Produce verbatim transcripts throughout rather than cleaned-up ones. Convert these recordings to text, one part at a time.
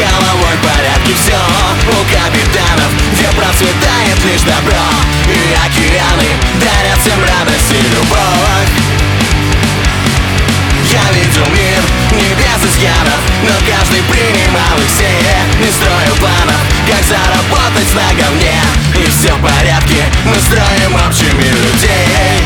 головой в порядке все у капитанов, где процветает лишь добро, и океаны дарят всем радость и любовь. Я видел мир небес изъянов, но каждый принимал их все, не строил планов, как заработать на говне. И все в порядке, мы строим общими людей.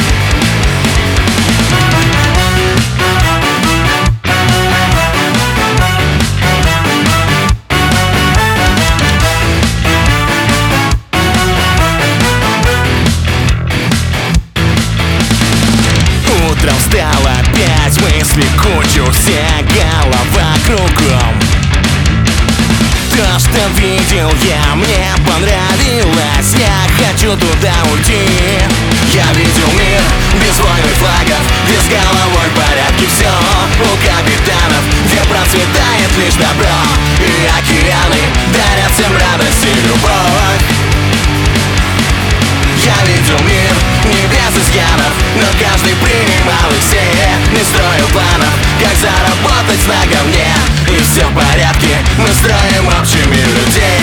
Утром встал опять, мысли кучу, вся голова кругом. То, что видел я, мне понравилось, я хочу туда уйти. Я видел мир без войн и флагов, где с головой в порядке все у капитанов, где процветает лишь добро, и океаны дарят всем радость и любовь. Я видел мир небес изъянов, но каждый принимал их все, не строил планов, как заработать на говне. И все в порядке, мы строим общими людей.